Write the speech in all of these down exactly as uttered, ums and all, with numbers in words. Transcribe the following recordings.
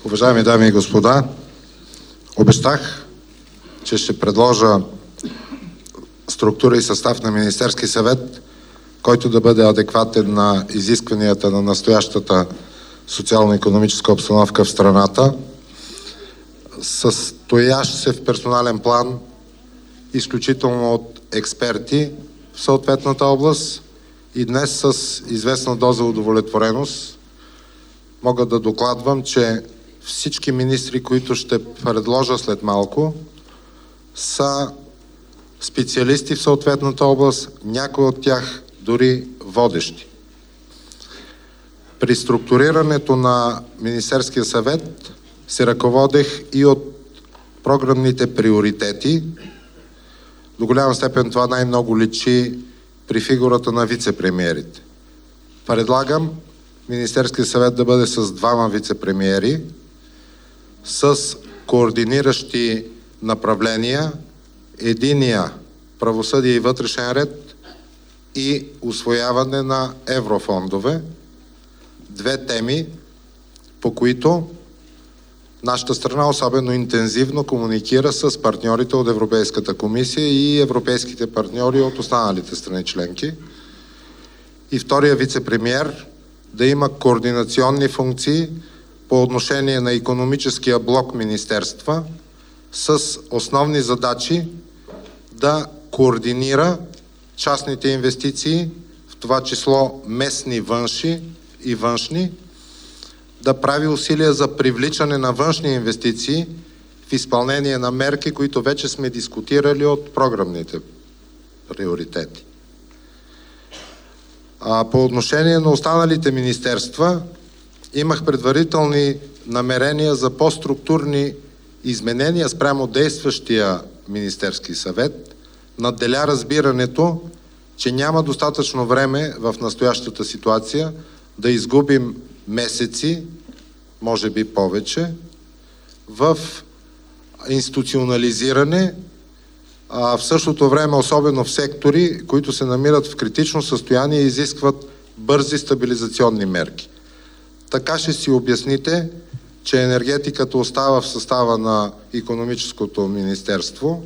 Уважаеми дами и господа, обещах, че ще предложа структура и състав на Министерски съвет, който да бъде адекватен на изискванията на настоящата социално-икономическа обстановка в страната, състоящ се в персонален план изключително от експерти в съответната област, и днес с известна доза удовлетвореност мога да докладвам, че всички министри, които ще предложа след малко, са специалисти в съответната област, някои от тях дори водещи. При структурирането на Министерския съвет се ръководех и от програмните приоритети. До голяма степен това най-много личи при фигурата на вице-премиерите. Предлагам Министерския съвет да бъде с двама вице-премиери, с координиращи направления, единия правосъдие и вътрешен ред и усвояване на еврофондове, две теми, по които нашата страна особено интензивно комуникира с партньорите от Европейската комисия и европейските партньори от останалите страни членки. И втория вице-премиер да има координационни функции по отношение на икономическия блок министерства с основни задачи да координира частните инвестиции, в това число местни, външни и външни, да прави усилия за привличане на външни инвестиции в изпълнение на мерки, които вече сме дискутирали от програмните приоритети. А по отношение на останалите министерства, имах предварителни намерения за по-структурни изменения спрямо действащия Министерски съвет. Надделя разбирането, че няма достатъчно време в настоящата ситуация да изгубим месеци, може би повече, в институционализиране, а в същото време, особено в сектори, които се намират в критично състояние и изискват бързи стабилизационни мерки. Така ще си обясните, че енергетиката остава в състава на Икономическото министерство.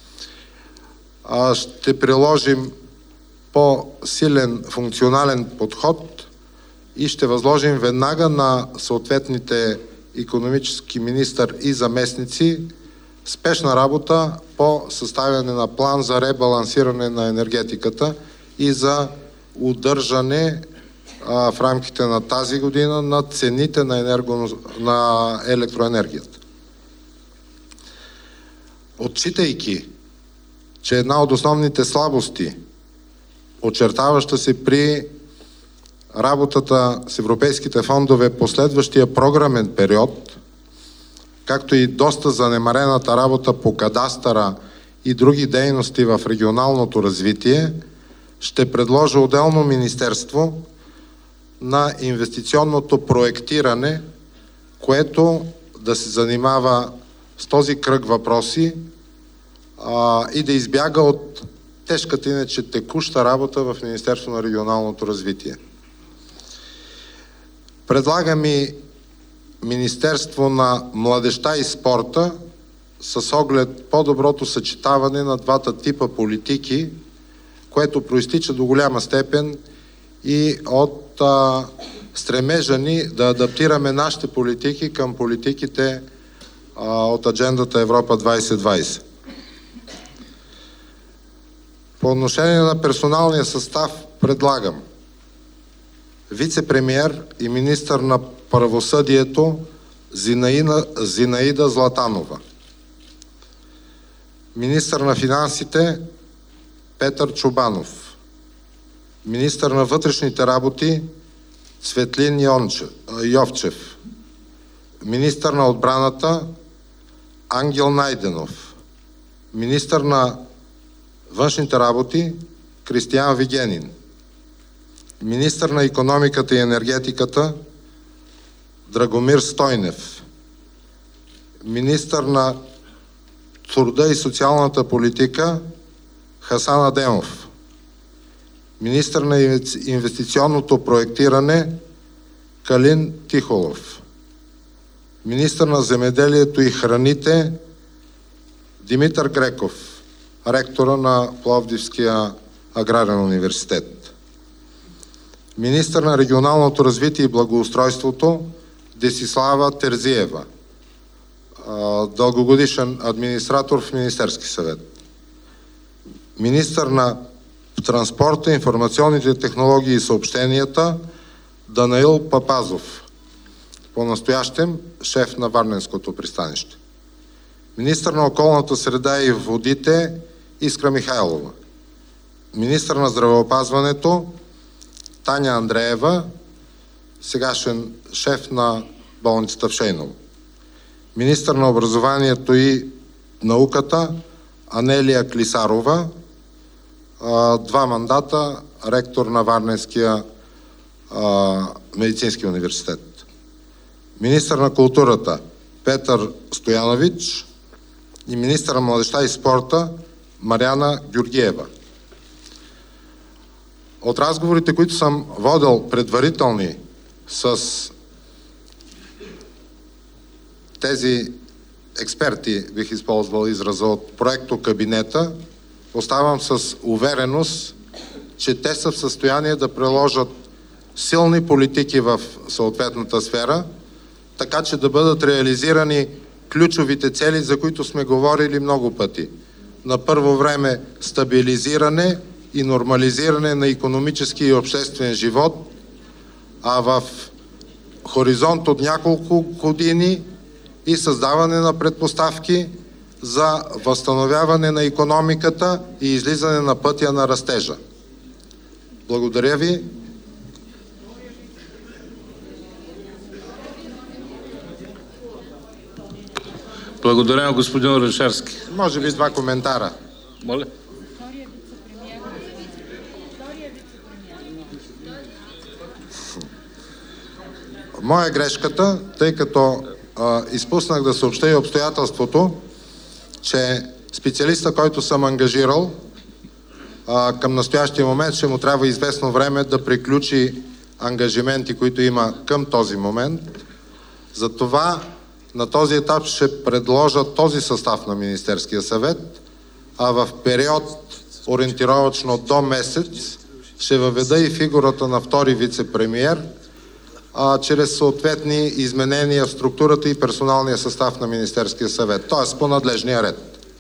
Ще приложим по-силен функционален подход и ще възложим веднага на съответните икономически министър и заместници спешна работа по съставяне на план за ребалансиране на енергетиката и за удържане а, в рамките на тази година на цените на, енерго... на електроенергията. Отчитайки, че една от основните слабости, очертаваща се при работата с европейските фондове по следващия програмен период, както и доста занемарената работа по кадастъра и други дейности в регионалното развитие, ще предложа отделно министерство на инвестиционното проектиране, което да се занимава с този кръг въпроси а, и да избяга от тежката иначе текуща работа в Министерство на регионалното развитие. Предлагам и Министерство на младежта и спорта с оглед по-доброто съчетаване на двата типа политики, което проистича до голяма степен и от а, стремежа ни да адаптираме нашите политики към политиките а, от аджендата Европа двайсет двайсет. По отношение на персоналния състав предлагам вице-премиер и министър на правосъдието Зинаида, Зинаида Златанова, министър на финансите Петър Чобанов, министър на вътрешните работи Цветлин Йовчев, министър на отбраната Ангел Найденов, министър на външните работи Кристиан Вигенин, министър на икономиката и енергетиката Драгомир Стойнев, министър на труда и социалната политика Хасан Адемов, министър на инвестиционното проектиране Калин Тихолов, Министър на земеделието и храните Димитър Греков, ректора на Пловдивския аграрен университет. Министър на регионалното развитие и благоустройството Десислава Терзиева, дългогодишен администратор в Министерски съвет. Министър на транспорта, информационните технологии и съобщенията Данаил Папазов, по-настоящем шеф на Варненското пристанище. Министър на околната среда и водите Искра Михайлова. Министър на здравеопазването Таня Андреева, сегашен шеф на болницата в Шейново. Министър на образованието и науката Анелия Клисарова, два мандата ректор на Варненския медицински университет. Министър на културата Петър Стоянович и министър на младежта и спорта Мариана Георгиева. От разговорите, които съм водил предварителни с тези експерти, бих използвал израза от проекто кабинета, оставам с увереност, че те са в състояние да приложат силни политики в съответната сфера, така че да бъдат реализирани ключовите цели, за които сме говорили много пъти. На първо време стабилизиране и нормализиране на икономически и обществен живот, а в хоризонт от няколко години и създаване на предпоставки за възстановяване на икономиката и излизане на пътя на растежа. Благодаря ви. Благодаря, господин Орешарски. Може би два коментара. Моля. Моя грешката, тъй като а, изпуснах да съобща и обстоятелството, че специалиста, който съм ангажирал, а, към настоящия момент ще му трябва известно време да приключи ангажименти, които има към този момент. Затова на този етап ще предложа този състав на Министерския съвет, а в период ориентировачно до месец ще въведа и фигурата на втори вице-премиер, а, чрез съответни изменения в структурата и персоналния състав на Министерския съвет, т.е. по надлежния ред.